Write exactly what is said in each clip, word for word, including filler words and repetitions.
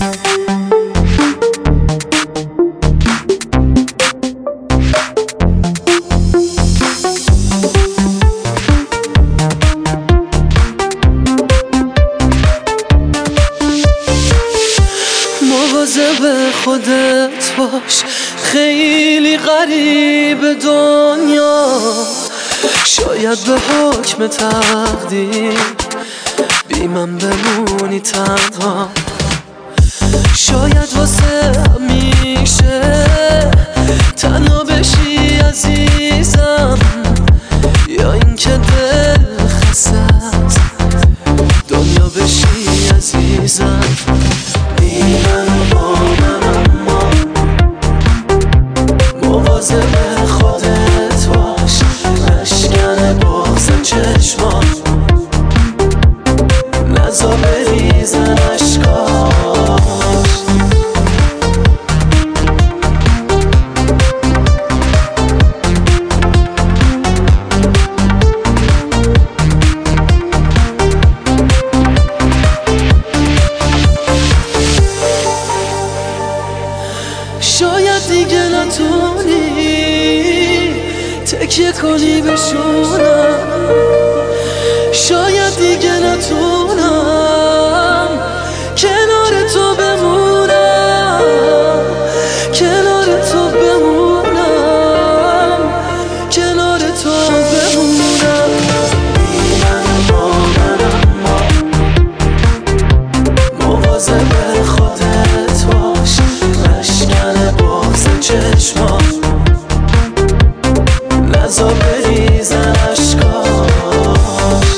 مواظب خودت باش، خیلی غریب دنیا. شاید به حکم تقدیر بی من بمونی تنها. شاید واسه همیشه تنها بشی عزیزم، یا اینکه دل خستت دنیا بشی عزیزم. بی من و با من اما مواظب خودت باش، نشکن بغض چشمان، نزا بریزن اشکاش. شاید دیگه نتونی تکیه کنی به شونم، شاید دیگه نتونم کنار تو بمونم، کنار تو بمونم، کنار تو بمونم. بی من با من اما مواظب خودت باش، نشکن بغض چشمان، نزا بریزن اشکاش.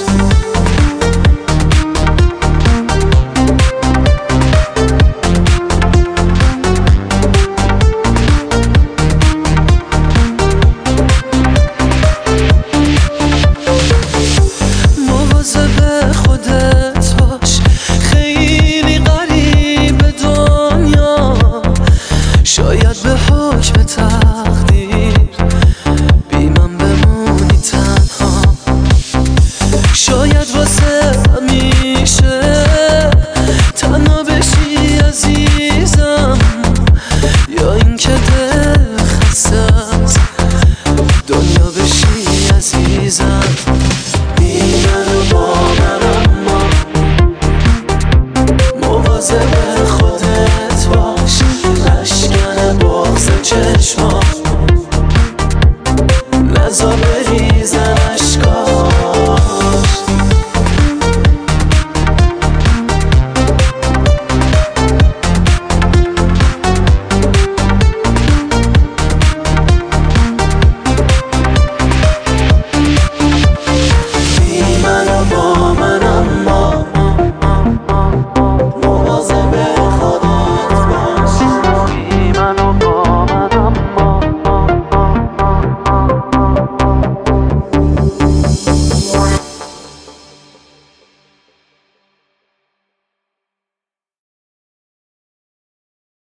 مواظب خودت باش، خیلی غریب دنیا. شاید به حکم تقدیر بی من بمونی تنها. شاید واسه همیشه تنها بشی عزیزم، یا اینکه دل خستت دنیا بشی عزیزم. بی من و با من اما مواظب خودت